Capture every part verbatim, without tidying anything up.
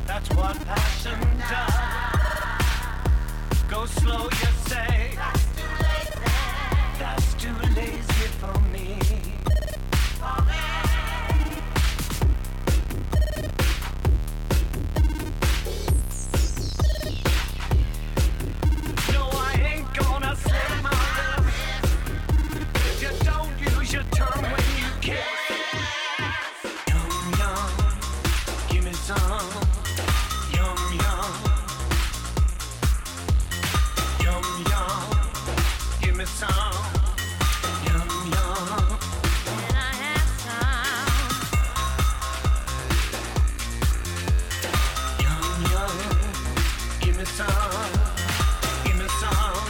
That's what passion does. Go slow, you say. That's too lazy. That's too lazy for me. For me. No, I ain't gonna slip my lips. If you don't use your tongue when you kiss. Yum, yum, give me some. Yum, yum. Yum, yum, give me some. Yum, yum. Can I have some? Yum, yum, give me some. Give me some.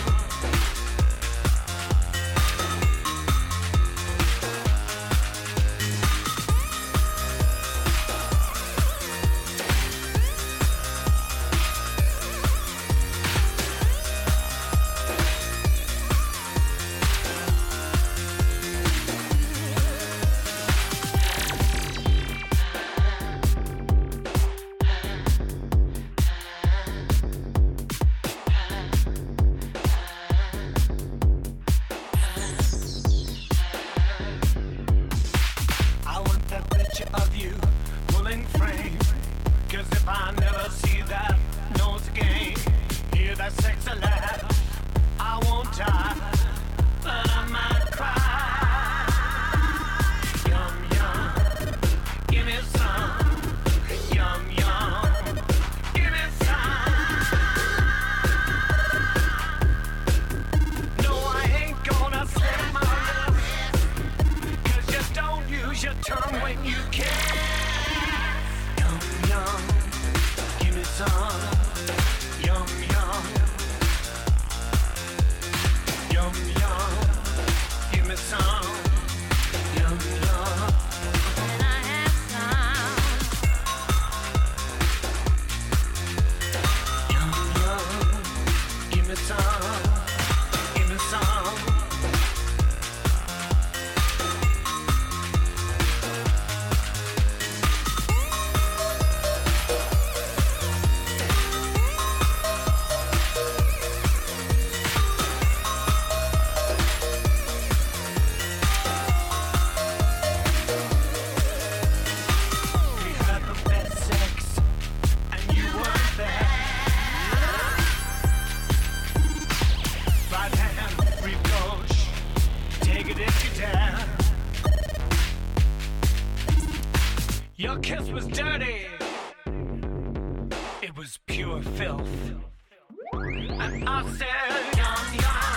I want that picture of you pulling frame. Cause if I never see that nose again, hear that sexy laugh, I won't die, but I might cry. Yum, yum, give me some. Yum, yum, give me some. No, I ain't gonna slip my lips. Cause you don't use your tongue when you kiss. Yum, yum, give me some. Yum, yum. Yum, yum, give me some. Yum, yum. Can I have some? Yum, yum, give me some. Give me some. We had the best sex, and you weren't there. Right hand, free coach, take it if you dare. Your kiss was dirty, it was pure filth. And I said, yum, yum.